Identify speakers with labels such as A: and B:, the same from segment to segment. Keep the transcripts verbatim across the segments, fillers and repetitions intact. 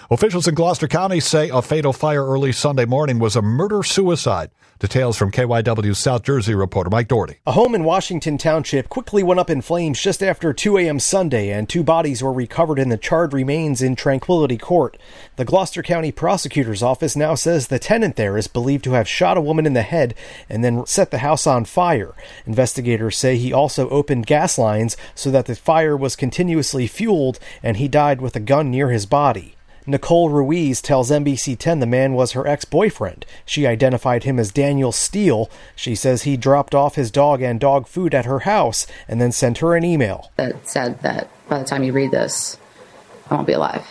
A: Officials in Gloucester County say a fatal fire early Sunday morning was a murder-suicide. Details from K Y W's South Jersey reporter Mike Doherty.
B: A home in Washington Township quickly went up in flames just after two a.m. Sunday, and two bodies were recovered in the charred remains in Tranquility Court. The Gloucester County Prosecutor's Office now says the tenant there is believed to have shot a woman in the head and then set the house on fire. Investigators say he also opened gas lines so that the fire was continuously fueled, and he died with a gun near his body. Nicole Ruiz tells N B C ten the man was her ex-boyfriend. She identified him as Daniel Steele. She says he dropped off his dog and dog food at her house and then sent her an email
C: that said that by the time you read this, I won't be alive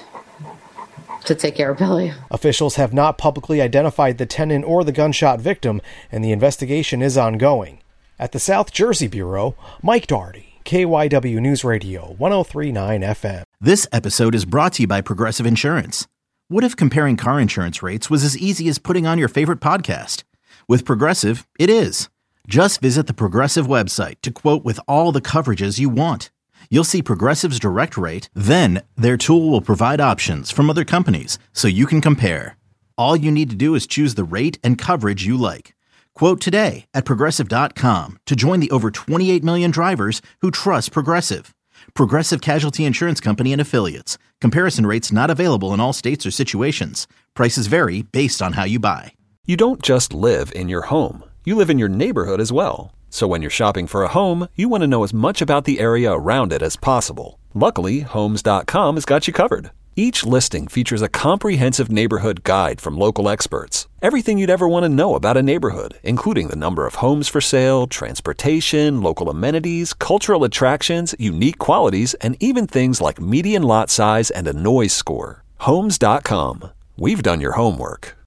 C: to take care of Billy.
B: Officials have not publicly identified the tenant or the gunshot victim, and the investigation is ongoing. At the South Jersey Bureau, Mike Doherty, K Y W News Radio, one oh three point nine F M.
D: This episode is brought to you by Progressive Insurance. What if comparing car insurance rates was as easy as putting on your favorite podcast? With Progressive, it is. Just visit the Progressive website to quote with all the coverages you want. You'll see Progressive's direct rate, then their tool will provide options from other companies so you can compare. All you need to do is choose the rate and coverage you like. Quote today at Progressive dot com to join the over twenty-eight million drivers who trust Progressive. Progressive Casualty Insurance Company and Affiliates. Comparison rates not available in all states or situations. Prices vary based on how you buy.
E: You don't just live in your home. You live in your neighborhood as well. So when you're shopping for a home, you want to know as much about the area around it as possible. Luckily, Homes dot com has got you covered. Each listing features a comprehensive neighborhood guide from local experts. Everything you'd ever want to know about a neighborhood, including the number of homes for sale, transportation, local amenities, cultural attractions, unique qualities, and even things like median lot size and a noise score. Homes dot com. We've done your homework.